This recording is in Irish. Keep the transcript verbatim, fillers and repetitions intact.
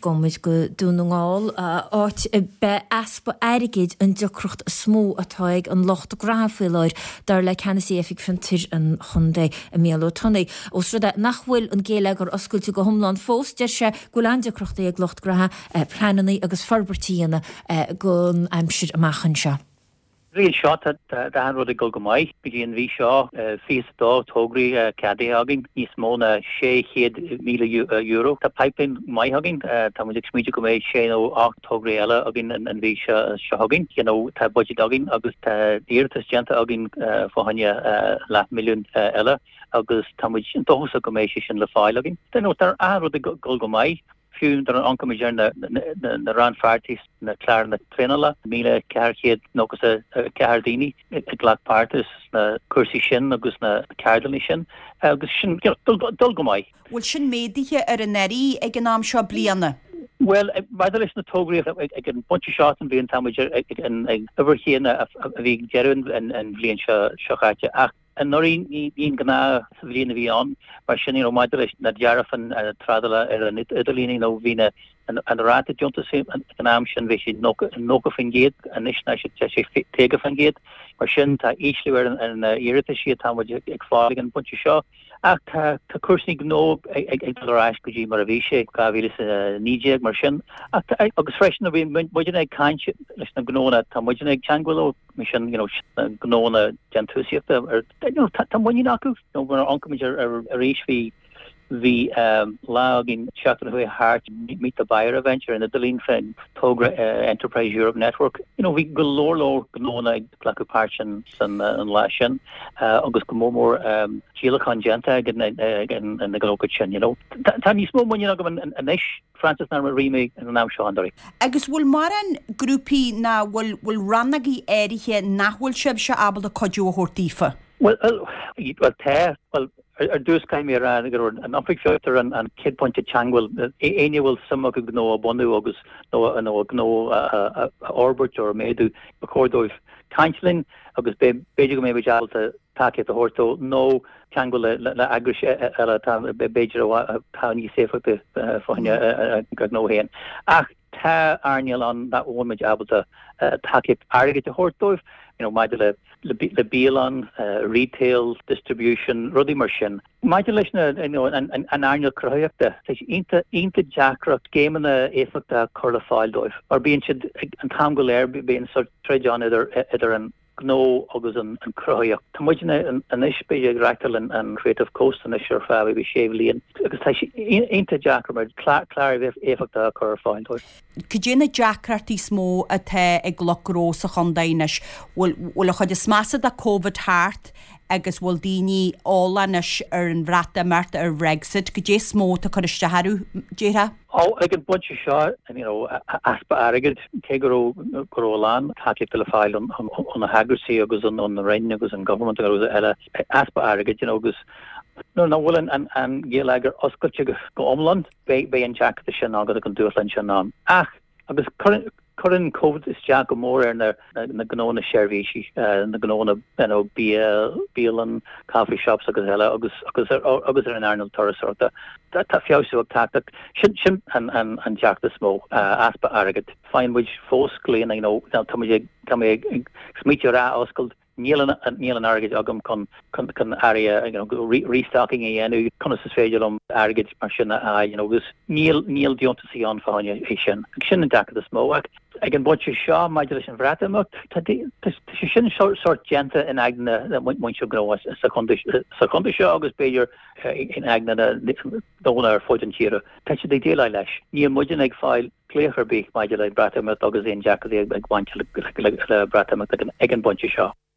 gomid go dúnaáil áit be aspa airigid an decrocht smó atáig an locht a grafiáir dar le Canasífik fan tir an chundé a mélo tonna. Os rud nachhfuil an gélegar oscailte go thomláin fós de se goláin decrochta ag locht gratha plananaí agus farbertíana gon aimsir amachchan se. Real shot at the hand rud go gomai begin vi shaw fees do togri caddy hugging is mona she head mil euro the pipeline my hugging tam exmiji go mai she no acht togri ela again and vi hugging you know ta budget hugging agus ta dear tas janta hugging for hanya la million ela agus tam do so go mai shin la file hugging then no there are rud go gomai few that are uncommitted na na ran farties na clar na trinala mila carhead nogus a cardini a glad partis na cursi shin agus na cardini shin agus shin dul gomai Well shin médiche ar an neri ag an am seo bliana Well, by the listen of Togri, I get a bunch of shots and being damaged and over here a big Jerwin and and Vlian Shakacha. And Noreen being gonna civilian beyond, but she know my delicious that Jaraf and Tradala and Italy no Vina and and Rata Junta same and Amshan which is no no fingate and I should just take a fingate. But shin ta each liver and irrita she time with falling and bunch of shot. Ach ta ta kursnig no ag rash kuji maravishe ka vilis nijeg marshin ach agus fresh no bin mujine kanch listen gnona ta mujine changwilo mission you know gnona gentusiat or you know ta mujinaku no we're oncomiger a rish vi the um log in Chatham Heart meet the buyer venture and the Deline friend Togra uh, Enterprise Europe Network you know we galore low gnona clacu parchin and and lashin uh august go more um Gila Congenta again again and the Galocachin you know tan you small when you know an ish Francis na remake and now Shandari agus will maran groupie na will will ranagi erihe nahwil shib sha abel the koju hortifa well well tear well Ar dus kaim mir an gur an opig filter an an kid point changwil any will some of no bondu agus no no no orbit or medu recordo canceling agus be beju me bijal to take the horto no changwil la agrish ela tam be beju how you say for the for got no hen ach ta arnial on that woman able to take arige to horto you know my the the Beelon uh, retail distribution ruddy marshin my delicious you know an an annual crayakta into into jackrock game in the effect uh, curl file doif or being should and tangle air being sort trade on either either and no agus an an croyak tamujina an an ispe ractal and and creative coast and sure fa we shave lean because into jackrock clar clar effect uh, curl file doif Kujina jackrati smo at a glocro sa chondainish will will a massa da COVID heart agus will dini all anish er an vrata marta er Brexit kuje smo to kodishta haru jera Oh, I get bunch of shot, and you know, aspa arrogant, kegro, grolan, taki telefile on on the Haggerty, or goes on on the rain, goes on government, or goes ella aspa arrogant, you know, goes. No, no, well, and and and Gilager, Oscar Chig, go omland, bay bay and Jack the Shanaga, can do a lunch on. Ah, I was current. Current COVID is Jack more in the in the Gnona Shervishi, in the Gnona, you know, Beal, Beal and coffee shops, because hella, August, August, August, and Arnold Torres, or the that that fiasco tactic, Shim Shim and and and Jack the Smo, Aspa Arrogant, fine which forcefully, and I know, now Tommy, Tommy, Smith your Oscald. Neil and Neil and Arrogate Ogum con con con area you know re- restocking again you con susfagulum Arrogate machine uh you know this Neil Neil don't see on for you Asian shin dack the smoke again bunch of shaw modulation vratamuk to shin short sort genta in agna that when should grow as secondary secondary shaw agus be your in agna the donor fortune here touch the deal eyelash Neil mujin file clear her be modulate bratamuk agus in jack the bunch like bratamuk again bunch of shaw